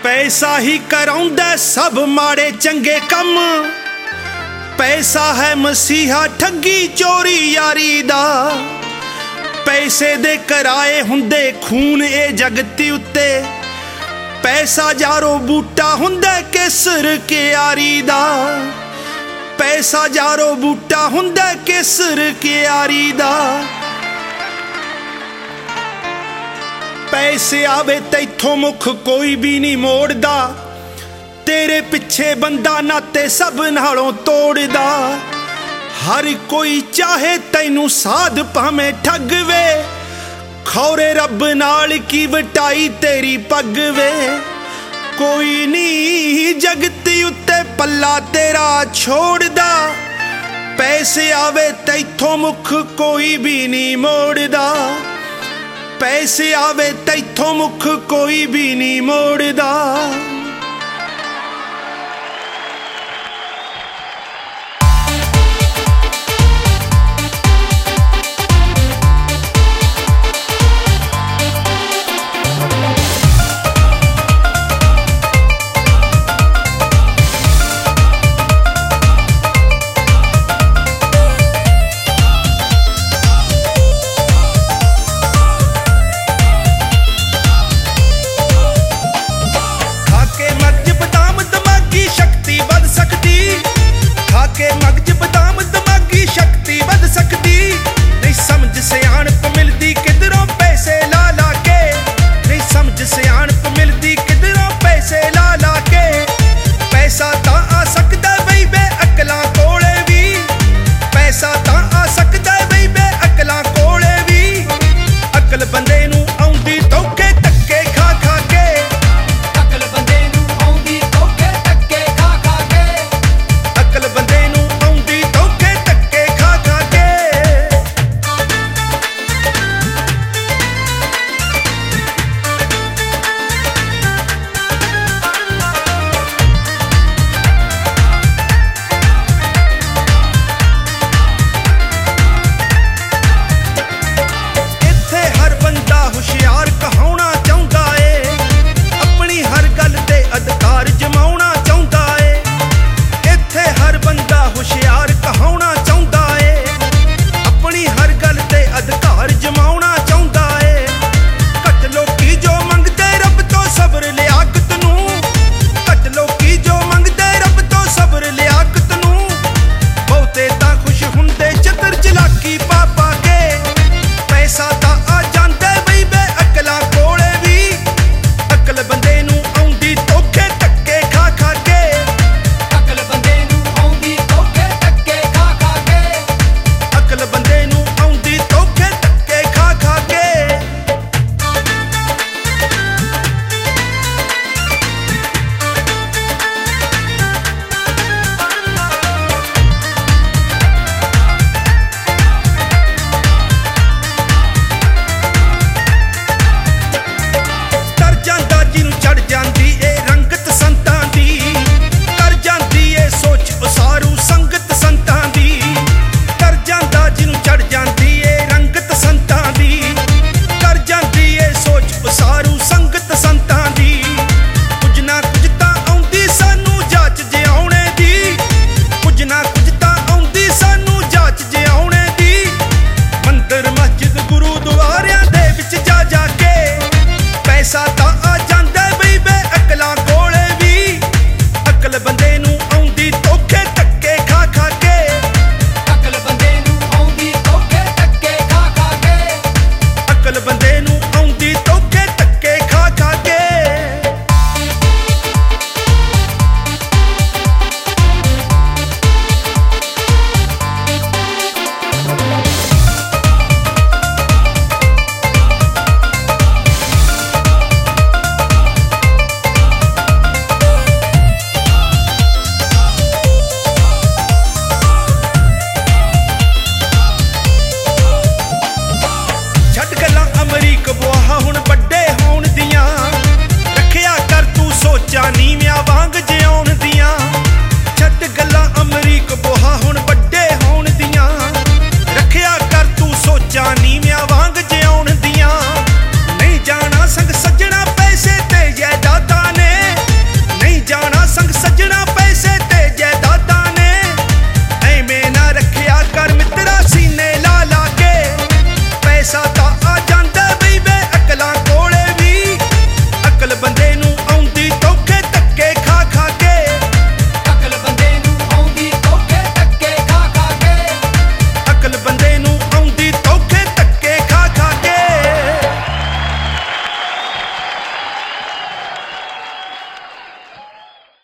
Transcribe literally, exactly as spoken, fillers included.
पैसा ही कराउंदा सब माड़े चंगे कम। पैसा है मसीहा ठगी चोरी यारी दा। पैसे दे कराए हुंदे खून ए जगती उत्ते। पैसा जारो बूटा हुंदा केसर के यारी दा। पैसा जारो बूटा हुंदा केसर के यारी दा। पैसे आवे तैथों मुख कोई भी नहीं मोड़दा। तेरे पिछे बंदा नाते सब नालों तोड़दा। हर कोई चाहे तैनू साध भावें ठगवे। खौरे रब नाल की वटाई तेरी पगवे। कोई नहीं जगती उत्ते पल्ला तेरा छोड़दा। पैसे आवे तैथों मुख कोई भी नहीं मोड़दा। पैसे आवे तैथों मुख कोई भी नहीं मोड़दा।